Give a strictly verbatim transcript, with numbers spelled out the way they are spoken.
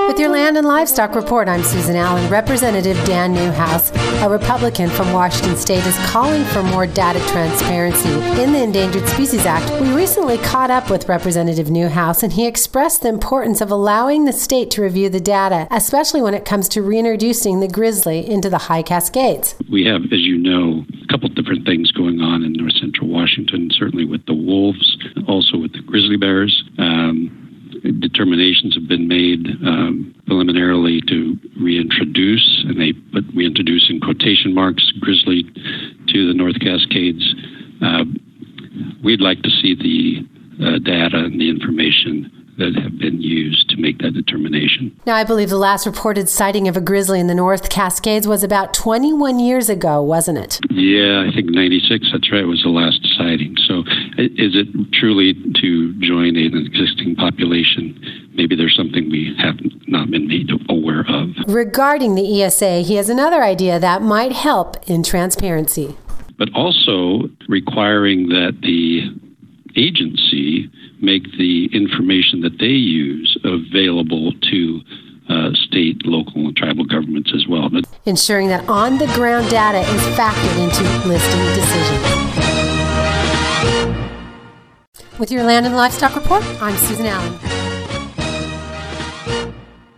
With your Land and Livestock Report, I'm Susan Allen. Representative Dan Newhouse, a Republican from Washington State, is calling for more data transparency in the Endangered Species Act. We recently caught up with Representative Newhouse, and he expressed the importance of allowing the state to review the data, especially when it comes to reintroducing the grizzly into the high Cascades. We have, as you know, a couple different things going on in north central Washington, certainly with the wolves, also with the grizzly bears. Um, Determinations have been made um, preliminarily to reintroduce, and they put reintroduce in quotation marks, grizzly to the North Cascades. Uh, we'd like to see the uh, data and the information that have been used to make that determination. Now, I believe the last reported sighting of a grizzly in the North Cascades was about twenty-one years ago, wasn't it? Yeah, I think ninety-six, that's right, was the last sighting. So is it truly to join an existing population? Maybe there's something we have not been made aware of. Regarding the E S A, he has another idea that might help in transparency. But also requiring that the agency make the information that they use available to uh, state, local, and tribal governments as well. But ensuring that on-the-ground data is factored into listing decisions. With your Land and Livestock Report, I'm Susan Allen.